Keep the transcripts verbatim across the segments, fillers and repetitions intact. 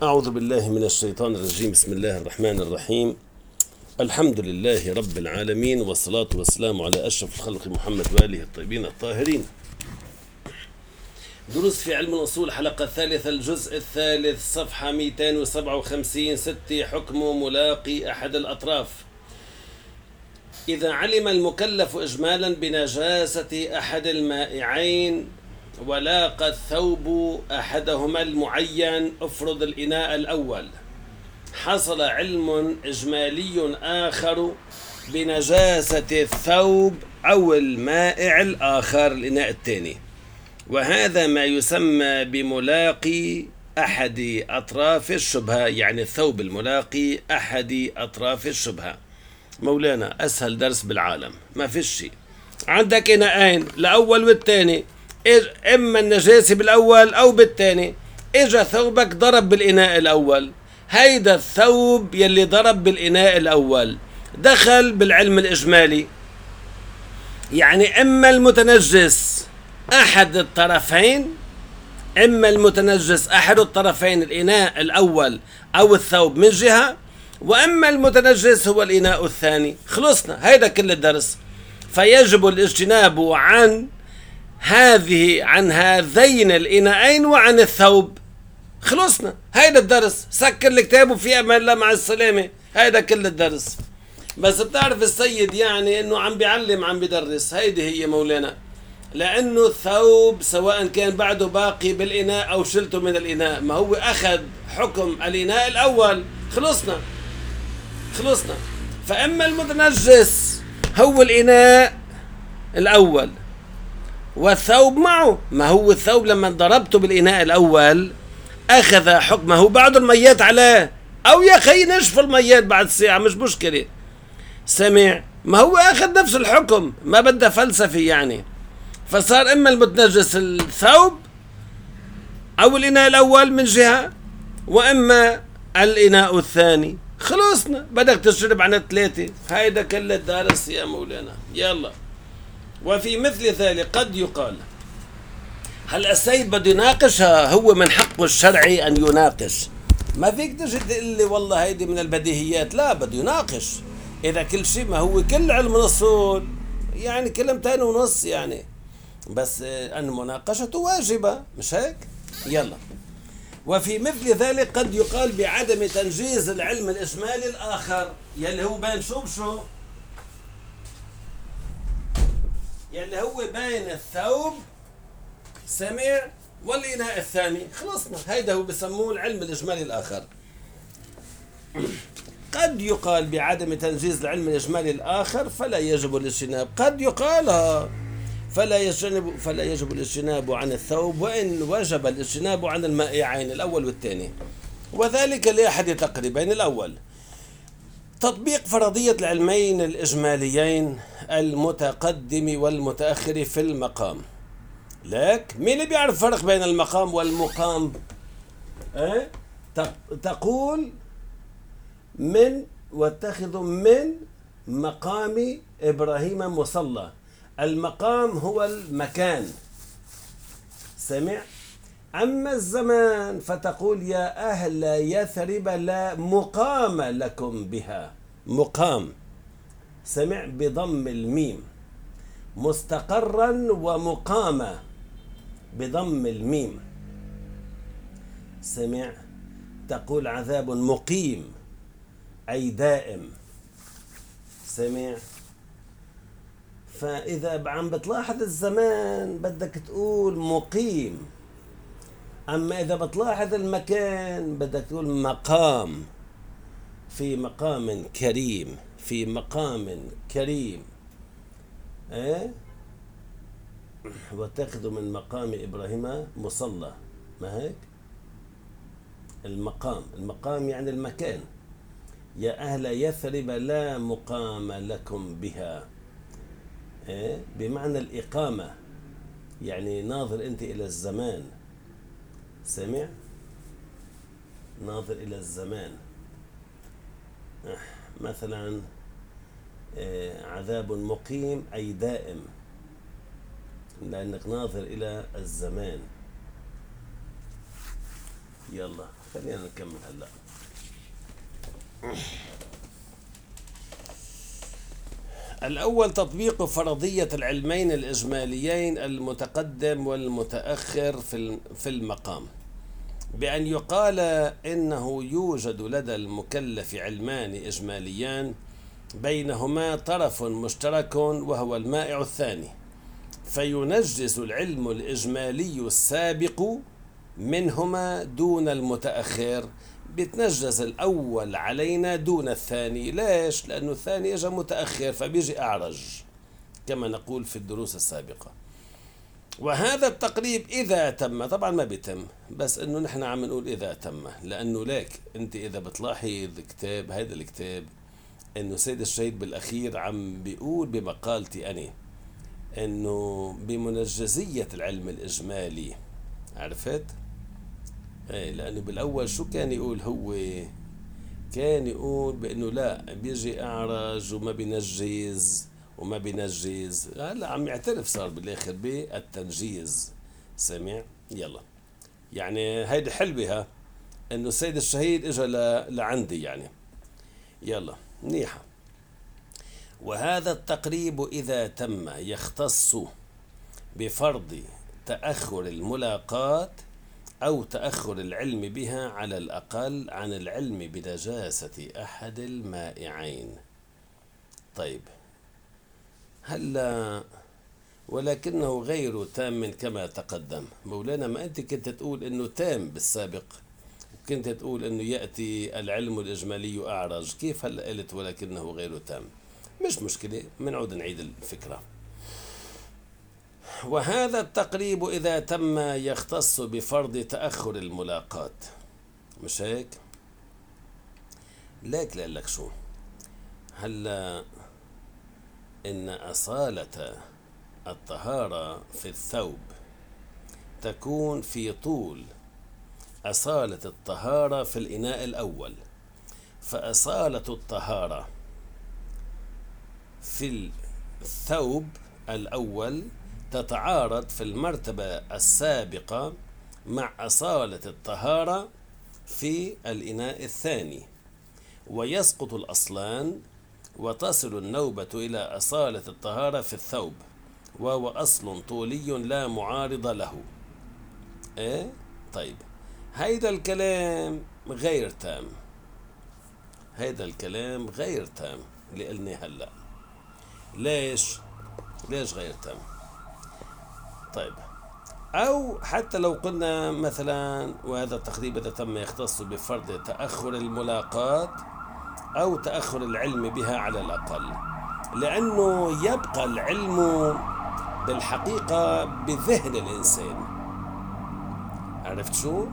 أعوذ بالله من الشيطان الرجيم. بسم الله الرحمن الرحيم. الحمد لله رب العالمين، والصلاة والسلام على أشرف الخلق محمد وآله الطيبين الطاهرين. دروس في علم الأصول، حلقة الثالثة، الجزء الثالث، صفحة مئتين وسبعة وخمسين. ستة، حكم ملاقي أحد الأطراف. إذا علم المكلف إجمالا بنجاسة أحد المائعين ولاقى الثوب أحدهما المعين، افرض الإناء الأول، حصل علم إجمالي آخر بنجاسة الثوب أو المائع الآخر الإناء الثاني، وهذا ما يسمى بملاقي أحد أطراف الشبهة، يعني الثوب الملاقي أحد أطراف الشبهة. مولانا أسهل درس بالعالم، ما فيش شيء. عندك إناءين، الأول والثاني، إما النجاسة بالأول أو بالثاني. إجا ثوبك ضرب بالإناء الأول، هيدا الثوب يلي ضرب بالإناء الأول دخل بالعلم الإجمالي، يعني إما المتنجس أحد الطرفين، إما المتنجس أحد الطرفين الإناء الأول أو الثوب من جهة، وإما المتنجس هو الإناء الثاني. خلصنا، هيدا كل الدرس. فيجب الاجتناب عن هذه عن هذين الإناءين وعن الثوب. خلصنا، هيدا الدرس. سكر الكتاب وفي أمان الله، مع السلامة. هيدا كل الدرس. بس بتعرف السيد يعني إنه عم بيعلم، عم بيدرس. هيدي هي مولانا، لأنه الثوب سواء كان بعده باقي بالإناء أو شلته من الإناء، ما هو أخذ حكم الإناء الأول. خلصنا خلصنا فإما المتنجس هو الإناء الأول والثوب معه، ما هو الثوب لما ضربته بالإناء الأول أخذ حكمه، بعد الميات عليه، أو يا أخي نشف الميات بعد ساعة، مش مشكلة. سمع؟ ما هو أخذ نفس الحكم، ما بدها فلسفي يعني. فصار إما المتنجس الثوب أو الإناء الأول من جهة، وإما الإناء الثاني. خلصنا، بدك تشرب عن الثلاثة. هيدا كل الدرس يا مولانا. يلا. وفي مثل ذلك قد يقال، هل السيد بده يناقشها؟ هو من حقه الشرعي أن يناقش. ما فيك تجي تقول لي والله هيدي من البديهيات. لا، بده يناقش. إذا كل شيء، ما هو كل علم الأصول يعني كلمتين ونص يعني، بس أن مناقشته واجبة، مش هيك؟ يلا. وفي مثل ذلك قد يقال بعدم تنجيز العلم الإجمالي الآخر، يلي هو بين شو بشو، يلي هو بين الثوب سمع والإناء الثاني. خلصنا، هيدا هو بسموه العلم الإجمالي الآخر. قد يقال بعدم تنجيز العلم الإجمالي الآخر فلا يجب الاجتناب. قد يقال فلا يجب فلا يجب الاجتناب عن الثوب، وإن وجب الاجتناب عن المائعين الأول والثاني، وذلك لأحد تقريبين. الأول، تطبيق فرضية العلمين الإجماليين المتقدم والمتأخر في المقام. لك مين اللي بيعرف فرق بين المقام والمقام؟ أه؟ تقول من واتخذ من مقام إبراهيم مصلى. المقام هو المكان، سمع؟ أما الزمان فتقول يا أهل يثرب لا مقام لكم بها. مقام، سمع؟ بضم الميم. مستقرا ومقامة بضم الميم، سمع؟ تقول عذاب مقيم أي دائم، سمع؟ فإذا عم بتلاحظ الزمان بدك تقول مقيم، أما إذا بتلاحظ المكان بدك تقول مقام. في مقام كريم، في مقام كريم. ايه؟ واتخذوا من مقام إبراهيم مصلى، ما هيك؟ المقام، المقام يعني المكان. يا أهل يثرب لا مقام لكم بها، إيه؟ بمعنى الإقامة، يعني ناظر أنت إلى الزمان، سمع؟ ناظر إلى الزمان. مثلا عذاب مقيم أي دائم، لأنك ناظر إلى الزمان. يلا خلينا نكمل هلا. الأول تطبيق فرضية العلمين الإجماليين المتقدم والمتأخر في المقام، بأن يقال إنه يوجد لدى المكلف علمان إجماليان بينهما طرف مشترك وهو المائع الثاني، فينجز العلم الإجمالي السابق منهما دون المتأخر، بتنجز الأول علينا دون الثاني. ليش؟ لأنه الثاني إجا متأخر فبيجي أعرج كما نقول في الدروس السابقة. وهذا التقريب إذا تم، طبعا ما بيتم، بس إنه نحن عم نقول إذا تم، لأنه ليك أنت إذا بتلاحظ كتاب هذا الكتاب إنه سيد الشهيد بالأخير عم بيقول بمقالتي أنا إنه بمنجزية العلم الإجمالي. عرفت؟ ايه، لأنه بالأول شو كان يقول هو؟ كان يقول بأنه لا بيجي أعرج وما بينجز وما بينجز. هلا عم يعترف صار بالآخر بالتنجيز. سمع؟ يلا، يعني هيدي حلوة إنه السيد الشهيد إجا لعندي يعني. يلا منيحة. وهذا التقريب إذا تم يختص بفرض تأخر الملاقات أو تأخر العلم بها على الأقل عن العلم بنجاسة أحد المائعين. طيب هلا ولكنه غير تام كما تقدم. مولانا ما أنت كنت تقول إنه تام بالسابق، وكنت تقول إنه يأتي العلم الإجمالي أعرج، كيف هلا قلت ولكنه غير تام؟ مش مشكلة، بنعود نعيد الفكرة. وهذا التقريب إذا تم يختص بفرض تأخر الملاقات، مش هيك؟ ليك لك شو هلا إن أصالة الطهارة في الثوب تكون في طول أصالة الطهارة في الإناء الأول، فأصالة الطهارة في الثوب الأول تتعارض في المرتبة السابقة مع أصالة الطهارة في الإناء الثاني، ويسقط الأصلان وتصل النوبة إلى أصالة الطهارة في الثوب، وهو أصل طولي لا معارض له. إيه؟ طيب هيدا الكلام غير تام، هيدا الكلام غير تام اللي قلناه هلأ. ليش؟ ليش غير تام؟ طيب، أو حتى لو قلنا مثلا وهذا التقريب إذا تم يختص بفرض تأخر الملاقات أو تأخر العلم بها على الأقل، لأنه يبقى العلم بالحقيقة بذهن الإنسان. عرفت شو؟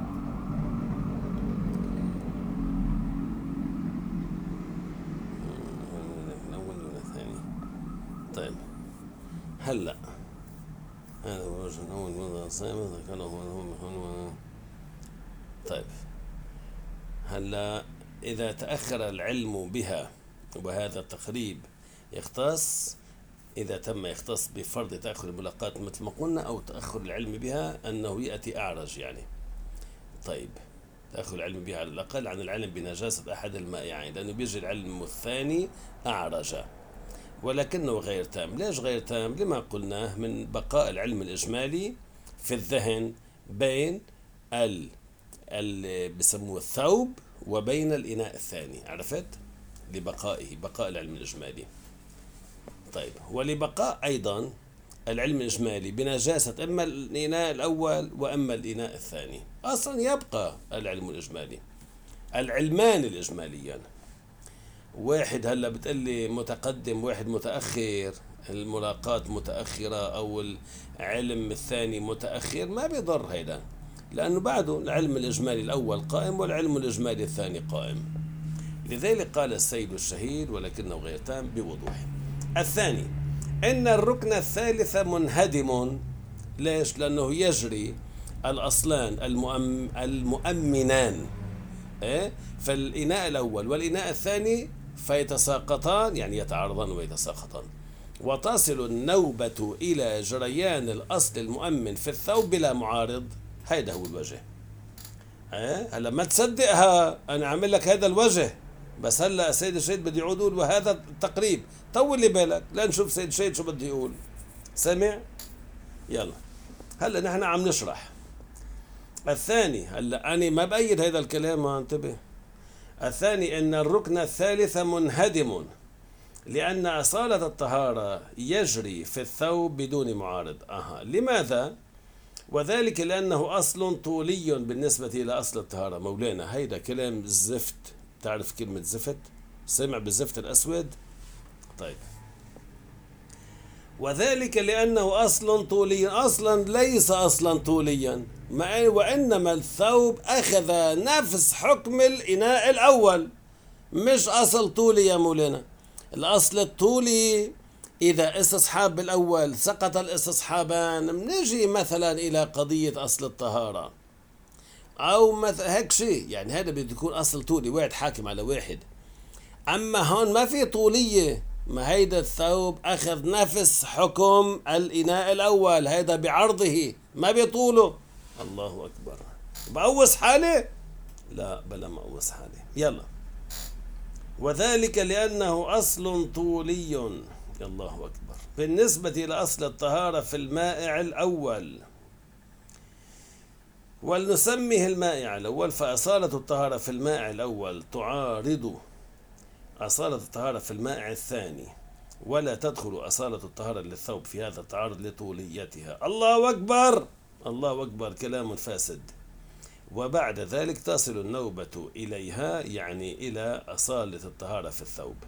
طيب هلأ هذا هو الوجه الأول من الصيام ذكره هو. طيب هلا إذا تأخر العلم بها، وهذا التقريب يختص إذا تم يختص بفرض تأخر الملاقات مثل ما قلنا، أو تأخر العلم بها أنه يأتي أعرج يعني. طيب تأخر العلم بها على الأقل عن العلم بنجاسة أحد المائعين، لأنه بيجي العلم الثاني أعرج ولكنه غير تام. ليش غير تام؟ لما قلناه من بقاء العلم الإجمالي في الذهن بين ال اللي بسموه الثوب وبين الإناء الثاني. عرفت؟ لبقائه، بقاء العلم الإجمالي. طيب ولبقاء أيضا العلم الإجمالي بنجاسة إما الإناء الأول وإما الإناء الثاني. أصلا يبقى العلم الإجمالي، العلمان الإجماليان. واحد هلا بتقلي متقدم واحد متأخر، الملاقات متأخرة أو العلم الثاني متأخر، ما بيضر هيدا، لأنه بعده العلم الإجمالي الأول قائم والعلم الإجمالي الثاني قائم. لذلك قال السيد الشهيد ولكنه غير تام بوضوح. الثاني إن الركن الثالث منهدم. ليش؟ لأنه يجري الأصلان المؤم المؤمنان إيه؟ فالإناء الأول والإناء الثاني فيتساقطان، يعني يتعارضان ويتساقطان، وتصل النوبة إلى جريان الأصل المؤمن في الثوب بلا معارض. هذا هو الوجه. ايه هلا ما تصدقها، انا عامل لك هذا الوجه، بس هلا سيد الشهيد بده يعود يقول وهذا التقريب. طول لي بالك لنشوف سيد الشهيد شو بده يقول. سمع؟ يلا هلا نحن عم نشرح. الثاني، هلا انا ما بأيد هذا الكلام، انتبه. الثاني ان الركن الثالث منهدم لأن أصالة الطهارة يجري في الثوب بدون معارض. أها، لماذا؟ وذلك لأنه أصل طولي بالنسبة إلى أصل الطهارة. مولانا هيدا كلام زفت. تعرف كلمة زفت؟ سمع بالزفت الأسود؟ طيب، وذلك لأنه أصل طولي. أصلا ليس أصلا طوليا، وإنما الثوب أخذ نفس حكم الإناء الأول، مش أصل طولي يا مولانا. الأصل الطولي إذا استصحاب بالأول سقط الاستصحابان، بنجي مثلا إلى قضية أصل الطهارة أو مثلا هيك شيء، يعني هذا بده يكون أصل طولي، واحد حاكم على واحد. أما هون ما في طولية، ما هيدا الثوب أخذ نفس حكم الإناء الأول، هيدا بعرضه ما بطوله. الله أكبر، بقوس حالي؟ لا بلا ما أقوس حالي. يلا، وذلك لأنه أصل طولي، الله أكبر، بالنسبة إلى أصل الطهارة في المائع الأول، ولنسميه المائع الأول. فأصالة الطهارة في المائع الأول تعارض أصالة الطهارة في المائع الثاني، ولا تدخل أصالة الطهارة للثوب في هذا التعارض لطوليتها. الله أكبر، الله أكبر، كلام فاسد. وبعد ذلك تصل النوبة إليها، يعني إلى أصالة الطهارة في الثوب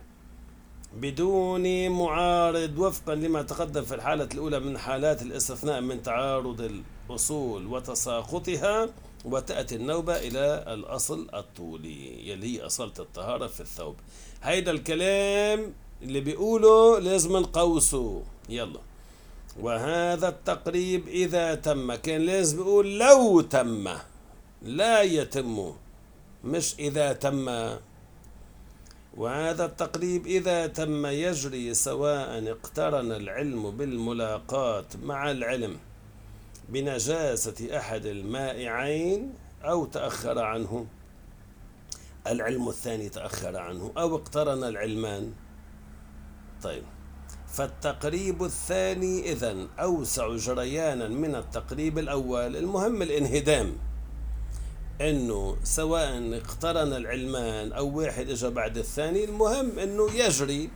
بدون معارض، وفقا لما تقدم في الحالة الأولى من حالات الاستثناء من تعارض الأصول وتساقطها، وتأتي النوبة إلى الأصل الطولي يلي هي أصالة الطهارة في الثوب. هيدا الكلام اللي بيقوله لازم نقوسه. يلا، وهذا التقريب إذا تم، كان لازم يقول لو تم، لا يتم، مش إذا تم. وهذا التقريب إذا تم يجري سواء اقترن العلم بالملاقاة مع العلم بنجاسة أحد المائعين أو تأخر عنه، العلم الثاني تأخر عنه، أو اقترن العلمان. طيب، فالتقريب الثاني إذن أوسع جريانا من التقريب الأول. المهم الانهدام، انه سواء اقترن العلمان او واحد اجى بعد الثاني، المهم انه يجري.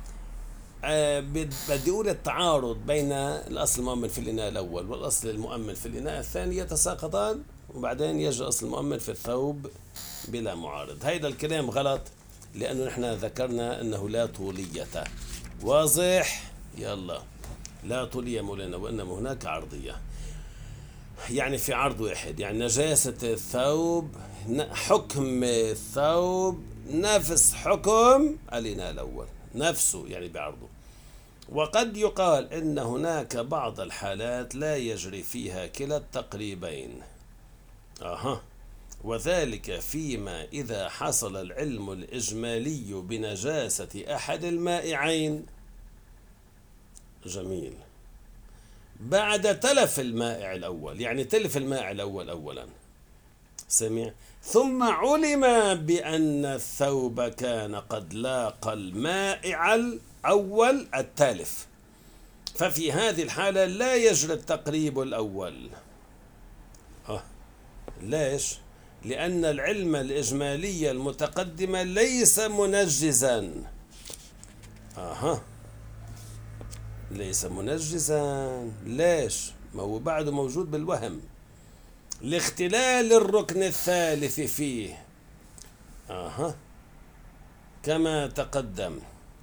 آه بدي اقول التعارض بين الاصل المؤمن في الاناء الاول والاصل المؤمن في الاناء الثاني يتساقطان، وبعدين يجي اصل المؤمن في الثوب بلا معارض. هيدا الكلام غلط، لانه نحن ذكرنا انه لا طولية. واضح؟ يلا، لا طولية مولانا، وانما هناك عرضية، يعني في عرض واحد، يعني نجاسة الثوب، حكم الثوب نفس حكم الإناء الأول نفسه، يعني بعرضه. وقد يقال إن هناك بعض الحالات لا يجري فيها كلا التقريبين. أها، وذلك فيما إذا حصل العلم الإجمالي بنجاسة أحد المائعين. جميل. بعد تلف المائع الأول، يعني تلف المائع الأول أولا، سمع، ثم علم بأن الثوب كان قد لاقى المائع الأول التالف، ففي هذه الحالة لا يجري التقريب الأول. أه. ليش؟ لأن العلم الإجمالي المتقدم ليس منجزا. أها، ليس منجزا. ليش؟ ما هو بعده موجود بالوهم لاختلال الركن الثالث فيه. أها، كما تقدم،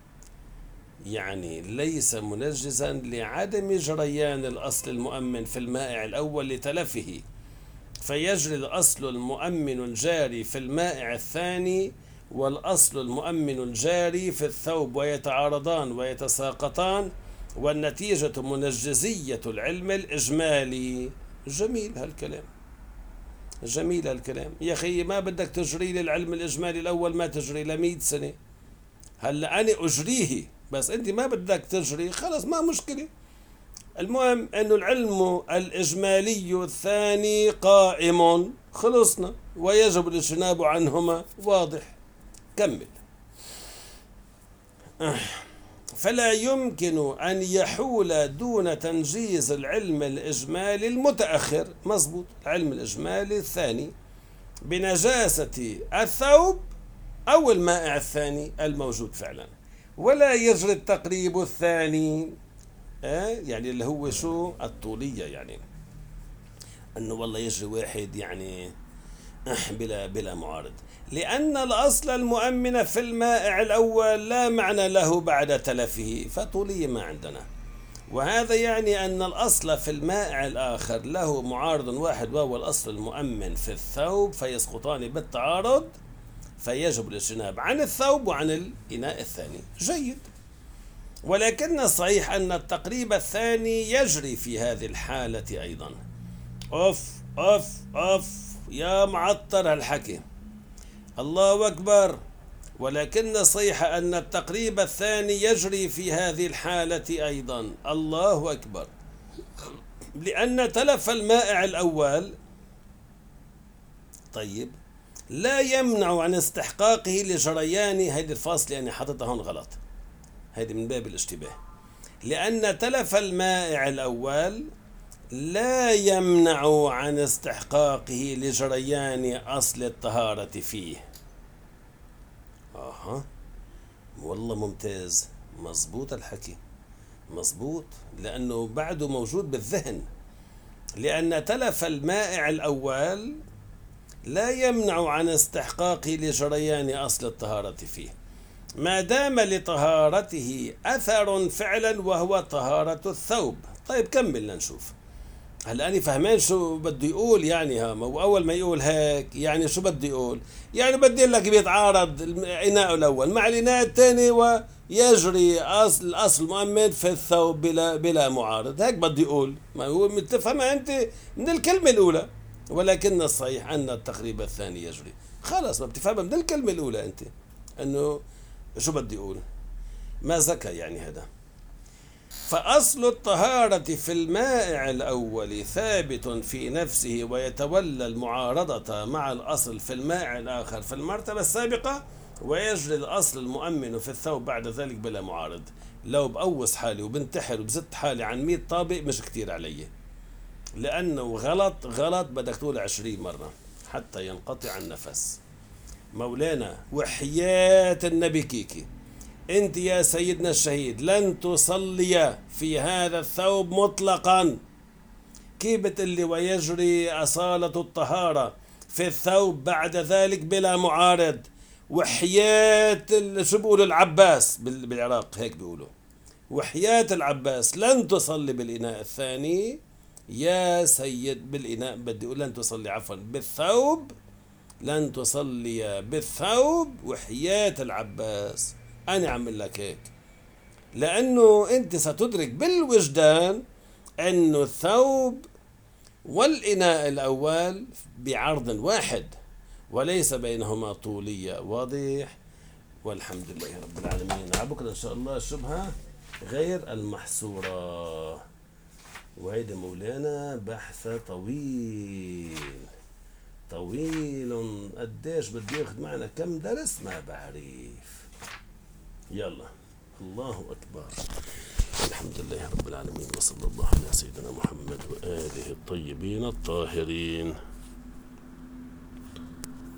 يعني ليس منجزا لعدم جريان الأصل المؤمن في المائع الأول لتلفه، فيجري الأصل المؤمن الجاري في المائع الثاني والأصل المؤمن الجاري في الثوب، ويتعارضان ويتساقطان، والنتيجة منجزية العلم الإجمالي. جميل هالكلام، جميل هالكلام يا أخي. ما بدك تجري لي العلم الإجمالي الأول، ما تجري لمئة سنة. هلا أنا أجريه، بس أنت ما بدك تجري، خلص ما مشكلة. المهم أنه العلم الإجمالي الثاني قائم، خلصنا. ويجب الاجتناب عنهما. واضح. كمل. فلا يمكن أن يحول دون تنجيز العلم الإجمالي المتأخر، مضبوط، العلم الإجمالي الثاني، بنجاسة الثوب أو المائع الثاني الموجود فعلا، ولا يجري التقريب الثاني، آه يعني اللي هو شو الطولية، يعني أنه والله يجري واحد يعني بلا بلا معارض، لأن الأصل المؤمن في المائع الأول لا معنى له بعد تلفه، فطولية ما عندنا. وهذا يعني أن الأصل في المائع الآخر له معارض واحد وهو الأصل المؤمن في الثوب، فيسقطان بالتعارض، فيجب الاجتناب عن الثوب وعن الإناء الثاني. جيد. ولكن الصحيح أن التقريب الثاني يجري في هذه الحالة أيضا. أوف أوف أوف يا معطر هالحكي، الله أكبر. ولكن الصحيح أن التقريب الثاني يجري في هذه الحالة أيضا، الله أكبر، لأن تلف المائع الأول طيب لا يمنع عن استحقاقه لجريان، هيدي الفاصلة يعني حطيتها هون غلط، هيدي من باب الاشتباه، لأن تلف المائع الأول لا يمنع عن استحقاقه لجريان أصل الطهارة فيه. آها والله ممتاز، مظبوط الحكي، مظبوط، لأنه بعده موجود بالذهن، لأن تلف المائع الأول لا يمنع عن استحقاقه لجريان أصل الطهارة فيه، ما دام لطهارته أثر فعلا وهو طهارة الثوب. طيب كمل لنشوف. هلا أنا فهمان شو بده يقول، يعني هام وأول ما يقول هيك يعني شو بده يقول؟ يعني بدي لك بيتعارض الإناء الأول مع الإناء الثاني ويجري أصل الأصل مؤمن في الثوب بلا بلا معارض، هيك بده يقول، ما هو متفهمها أنت من الكلمة الأولى. ولكن الصحيح أن التقريب الثاني يجري، خلاص ما بتفهمها من الكلمة الأولى أنت أنه شو بده يقول، ما زكى يعني هذا. فأصل الطهارة في المائع الأول ثابت في نفسه، ويتولى المعارضة مع الأصل في المائع الآخر في المرتبة السابقة، ويجري الأصل المؤمن في الثوب بعد ذلك بلا معارض. لو بقوس حالي وبنتحر وبزت حالي عن مئة طابق مش كتير علي، لأنه غلط غلط بدك تقول عشرين مرة حتى ينقطع النفس. مولانا وحياة النبي كيكي، انت يا سيدنا الشهيد لن تصلي في هذا الثوب مطلقا. كيف بتقلي ويجري أصالة الطهارة في الثوب بعد ذلك بلا معارض؟ وحياة شو بيقولوا العباس بالعراق هيك بيقولوا، وحياة العباس لن تصلي بالإناء الثاني يا سيد، بالإناء بدي أقول لن تصلي عفوا بالثوب، لن تصلي بالثوب وحياة العباس. أنا أعمل لك هيك لأنه أنت ستدرك بالوجدان أنه الثوب والإناء الأول بعرض واحد وليس بينهما طولية. واضح؟ والحمد لله رب العالمين. بكرة إن شاء الله الشبهة غير المحصورة، وهيدا مولانا بحث طويل طويل، قديش بده ياخذ معنا كم درس ما بعرف. يلا الله أكبر. الحمد لله رب العالمين، وصلى الله على سيدنا محمد وآله الطيبين الطاهرين.